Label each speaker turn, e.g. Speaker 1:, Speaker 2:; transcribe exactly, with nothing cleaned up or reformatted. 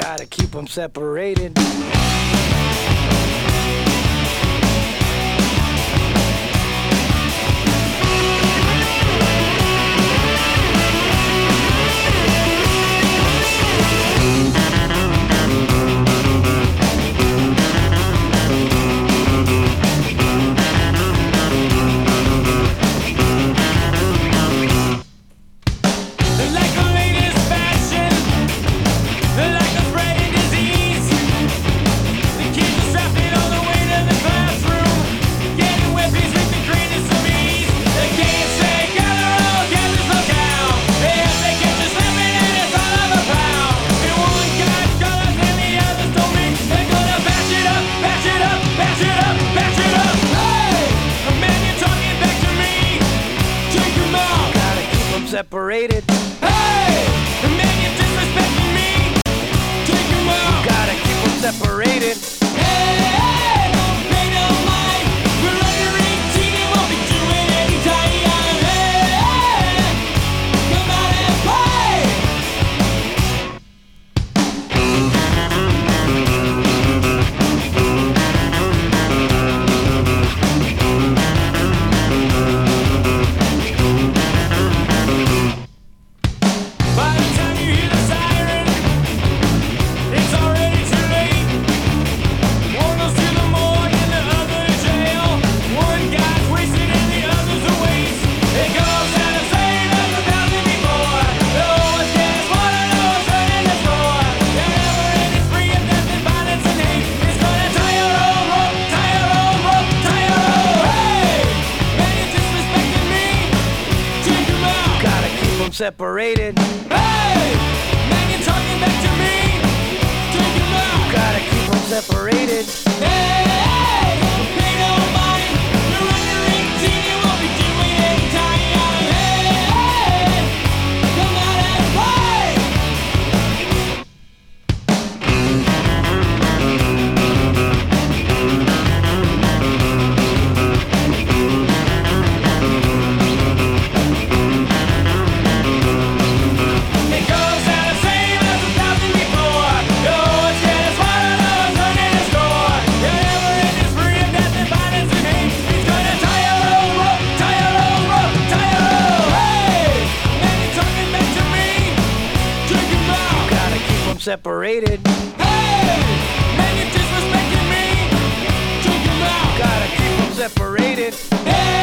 Speaker 1: Gotta keep them separated. Separated.
Speaker 2: Hey! The man you're disrespecting me. Take him out.
Speaker 1: You gotta keep them separated.
Speaker 2: Hey, hey, don't pay no mind. We're under eighteen and won't be doing any time. Hey, hey, come out and play. By the time you hear the siren, it's already too late. One goes to the morgue and the other to jail. One guy's wasted and the other's a waste. It goes out the same as a thousand before. No one's getting smarter, no one's turning the score. The never-ending spree of death and violence and hate. It's gonna tie your own rope, tie your own rope, tie your own. Hey, man, you're disrespecting me. Take him out.
Speaker 1: Gotta keep them separated.
Speaker 2: Hey, man, you're talking back to me. Take him out.
Speaker 1: Gotta keep them separated.
Speaker 2: Hey, hey, don't pay no mind. You're under eighteen, you won't be doing any time. Hey, hey, come out and play. It goes out the same as a thousand before. No one's getting smarter, no one's learning to score. You're never in this free of death and violence and hate. He's gonna tie your own rope, tie your own rope, tie your own. Hey, man, you're talking back to me. Take him out.
Speaker 1: Gotta keep them separated.
Speaker 2: Hey, man, you're disrespecting me. Take him out.
Speaker 1: Gotta keep them separated.
Speaker 2: Hey,